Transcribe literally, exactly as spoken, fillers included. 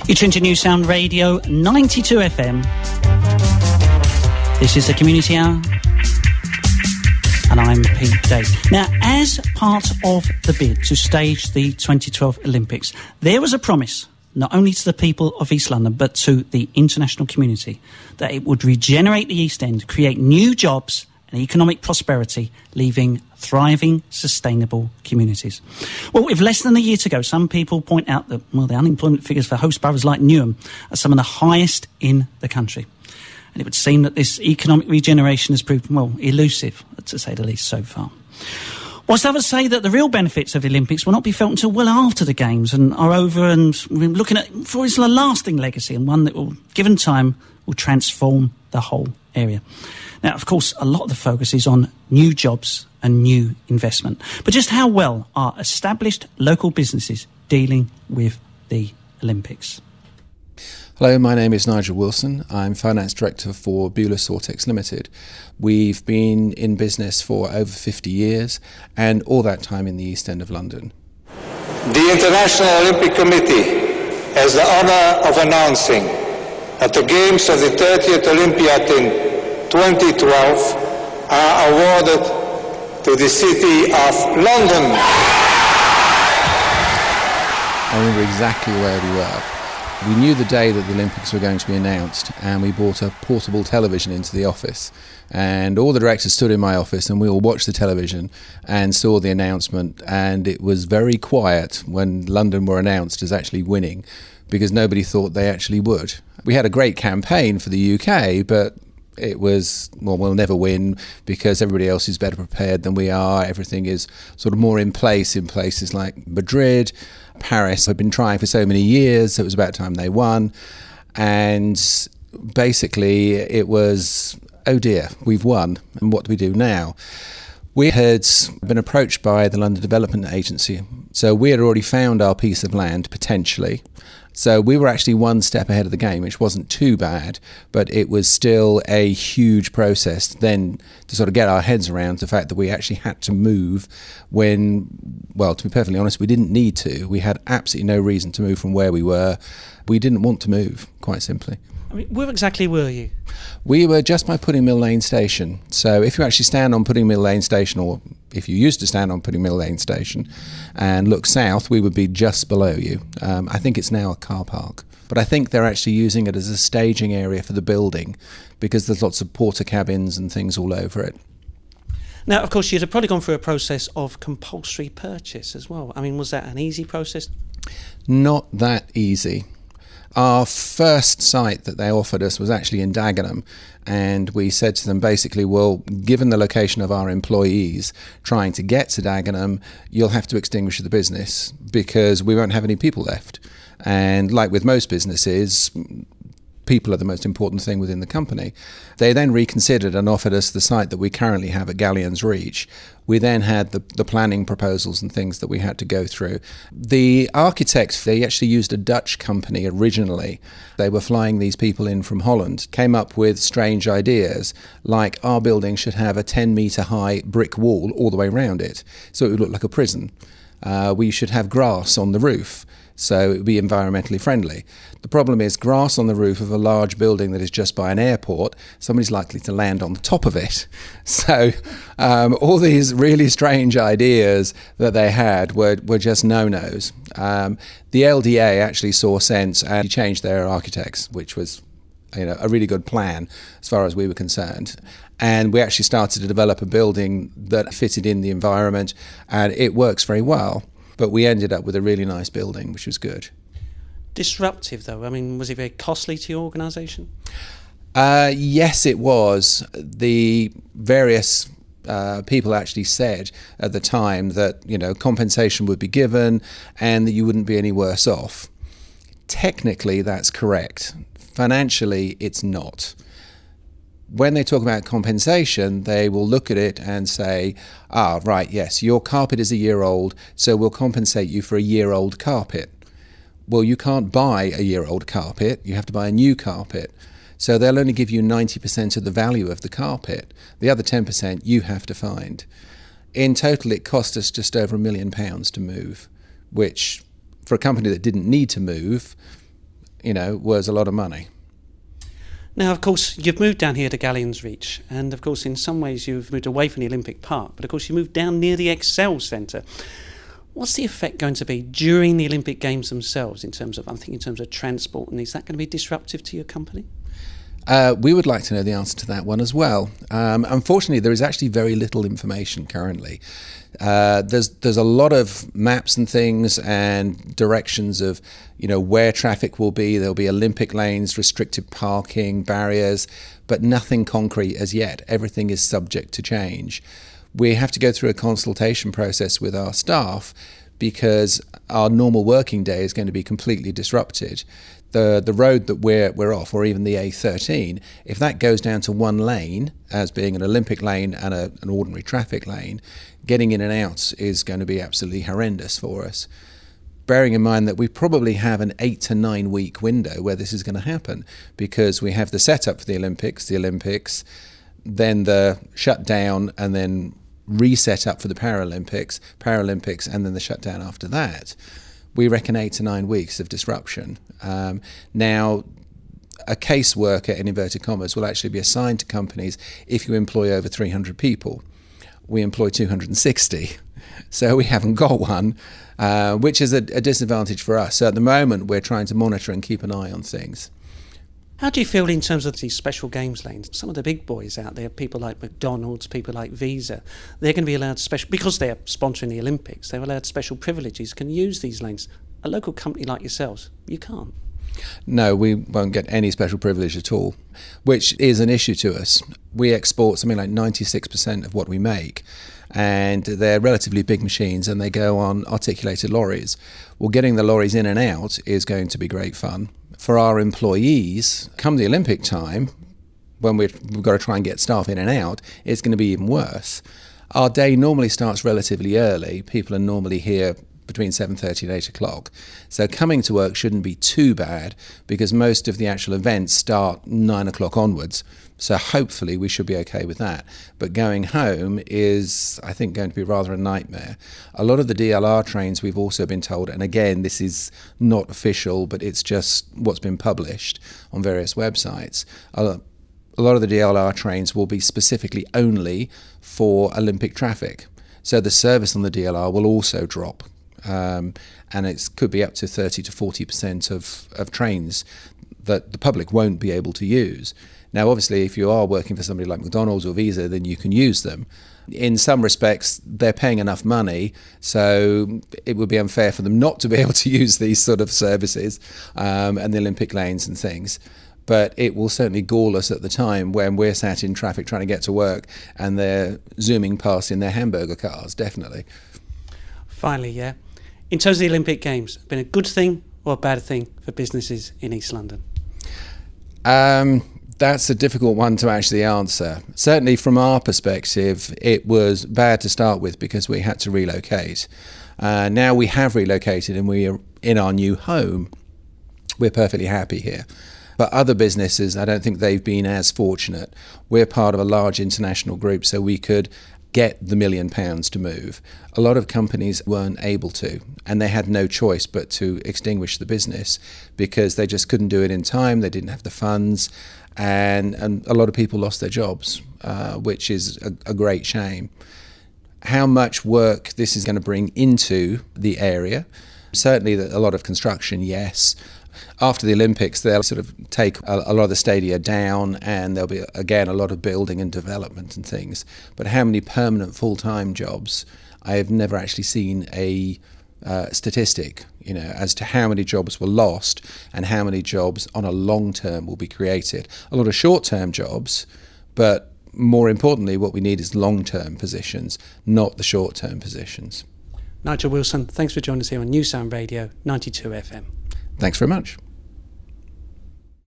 You're tuned to New Sound Radio, ninety-two F M. This is the Community Hour, and I'm Pete Day. Now, as part of the bid to stage the twenty twelve Olympics, there was a promise, not only to the people of East London, but to the international community, that it would regenerate the East End, create new jobs and economic prosperity, leaving thriving, sustainable communities. Well, with less than a year to go, some people point out that, well, the unemployment figures for host boroughs like Newham are some of the highest in the country. And it would seem that this economic regeneration has proved, well, elusive, to say the least, so far. Whilst others say that the real benefits of the Olympics will not be felt until well after the Games and are over, and we're looking at for its a lasting legacy and one that will, given time, will transform the whole area. Now, of course, a lot of the focus is on new jobs and new investment. But just how well are established local businesses dealing with the Olympics? Hello, my name is Nigel Wilson. I'm Finance Director for Beulah Sortex Limited. We've been in business for over fifty years, and all that time in the East End of London. The International Olympic Committee has the honour of announcing that the Games of the thirtieth Olympiad in twenty twelve are awarded to the City of London. I remember exactly where we were. We knew the day that the Olympics were going to be announced, and we brought a portable television into the office. And all the directors stood in my office, and we all watched the television and saw the announcement. And it was very quiet when London were announced as actually winning, because nobody thought they actually would. We had a great campaign for the U K, but it was, well, we'll never win because everybody else is better prepared than we are. Everything is sort of more in place in places like Madrid. Paris had been trying for so many years, so it was about time they won. And basically it was, oh dear, we've won, and what do we do now? We had been approached by the London Development Agency, so we had already found our piece of land, potentially. So we were actually one step ahead of the game, which wasn't too bad, but it was still a huge process then to sort of get our heads around the fact that we actually had to move when, well, to be perfectly honest, we didn't need to. We had absolutely no reason to move from where we were. We didn't want to move, quite simply. I mean, where exactly were you? We were just by Pudding Mill Lane Station. So if you actually stand on Pudding Mill Lane Station, or if you used to stand on Pudding Mill Lane Station and look south, we would be just below you. Um, I think it's now a car park. But I think they're actually using it as a staging area for the building because there's lots of porter cabins and things all over it. Now, of course, you'd have probably gone through a process of compulsory purchase as well. I mean, was that an easy process? Not that easy. Our first site that they offered us was actually in Dagenham, and we said to them basically, well, given the location of our employees trying to get to Dagenham, you'll have to extinguish the business because we won't have any people left. And like with most businesses, people are the most important thing within the company. They then reconsidered and offered us the site that we currently have at Galleons Reach. We then had the, the planning proposals and things that we had to go through. The architects, they actually used a Dutch company originally. They were flying these people in from Holland, came up with strange ideas, like our building should have a ten metre high brick wall all the way around it, so it would look like a prison. Uh, we should have grass on the roof, so it would be environmentally friendly. The problem is grass on the roof of a large building that is just by an airport, somebody's likely to land on the top of it. So um, all these really strange ideas that they had were, were just no-nos. Um, the L D A actually saw sense and changed their architects, which was, you know, a really good plan as far as we were concerned. And we actually started to develop a building that fitted in the environment, and it works very well. But we ended up with a really nice building, which was good. Disruptive, though? I mean, was it very costly to your organisation? Uh, yes, it was. The various uh, people actually said at the time that, you know, compensation would be given and that you wouldn't be any worse off. Technically, that's correct. Financially, it's not. When they talk about compensation, they will look at it and say, ah, right, yes, your carpet is a year old, so we'll compensate you for a year-old carpet. Well, you can't buy a year-old carpet, you have to buy a new carpet. So they'll only give you ninety percent of the value of the carpet. The other ten percent you have to find. In total, it cost us just over a million pounds to move, which for a company that didn't need to move, you know, was a lot of money. Now, of course, you've moved down here to Galleons Reach, and of course, in some ways, you've moved away from the Olympic Park, but of course, you moved down near the Excel Centre. What's the effect going to be during the Olympic Games themselves in terms of, I'm thinking in terms of transport, and is that going to be disruptive to your company? Uh, we would like to know the answer to that one as well. Um, unfortunately, there is actually very little information currently. Uh, there's there's a lot of maps and things and directions of, you know, where traffic will be. There'll be Olympic lanes, restricted parking, barriers, but nothing concrete as yet. Everything is subject to change. We have to go through a consultation process with our staff because our normal working day is going to be completely disrupted. The the road that we're we're off, or even the A thirteen, if that goes down to one lane as being an Olympic lane and a, an ordinary traffic lane, getting in and out is going to be absolutely horrendous for us. Bearing in mind that we probably have an eight to nine week window where this is going to happen, because we have the setup for the Olympics, the Olympics, then the shutdown, and then reset up for the Paralympics, Paralympics, and then the shutdown after that. We reckon eight to nine weeks of disruption. Um, now, a caseworker, in inverted commas, will actually be assigned to companies if you employ over three hundred people. We employ two hundred sixty, so we haven't got one, uh, which is a, a disadvantage for us. So at the moment, we're trying to monitor and keep an eye on things. How do you feel in terms of these special games lanes? Some of the big boys out there, people like McDonald's, people like Visa, they're going to be allowed special, because they're sponsoring the Olympics, they're allowed special privileges, can use these lanes. A local company like yourselves, you can't. No, we won't get any special privilege at all, which is an issue to us. We export something like ninety-six percent of what we make, and they're relatively big machines, and they go on articulated lorries. Well, getting the lorries in and out is going to be great fun. For our employees, come the Olympic time, when we've got to try and get staff in and out, it's going to be even worse. Our day normally starts relatively early. People are normally here between seven thirty and eight o'clock. So coming to work shouldn't be too bad, because most of the actual events start nine o'clock onwards. So hopefully we should be okay with that. But going home is, I think, going to be rather a nightmare. A lot of the D L R trains, we've also been told, and again, this is not official, but it's just what's been published on various websites. A lot of the D L R trains will be specifically only for Olympic traffic. So the service on the D L R will also drop. Um, and it could be up to thirty to forty percent of, of trains that the public won't be able to use. Now, obviously, if you are working for somebody like McDonald's or Visa, then you can use them. In some respects, they're paying enough money, so it would be unfair for them not to be able to use these sort of services um, and the Olympic lanes and things. But it will certainly gall us at the time when we're sat in traffic trying to get to work and they're zooming past in their hamburger cars, definitely. Finally, yeah. In terms of the Olympic Games, been a good thing or a bad thing for businesses in East London? Um, that's a difficult one to actually answer. Certainly from our perspective, it was bad to start with because we had to relocate. Uh, now we have relocated and we are in our new home. We're perfectly happy here. But other businesses, I don't think they've been as fortunate. We're part of a large international group, so we could get the million pounds to move. A lot of companies weren't able to, and they had no choice but to extinguish the business because they just couldn't do it in time, they didn't have the funds, and, and a lot of people lost their jobs, uh, which is a, a great shame. How much work this is going to bring into the area? Certainly a lot of construction, yes. After the Olympics, they'll sort of take a, a lot of the stadia down, and there'll be, again, a lot of building and development and things. But how many permanent full-time jobs? I have never actually seen a uh, statistic, you know, as to how many jobs were lost and how many jobs on a long term will be created. A lot of short-term jobs, but more importantly, what we need is long-term positions, not the short-term positions. Nigel Wilson, thanks for joining us here on New Sound Radio ninety-two F M. Thanks very much.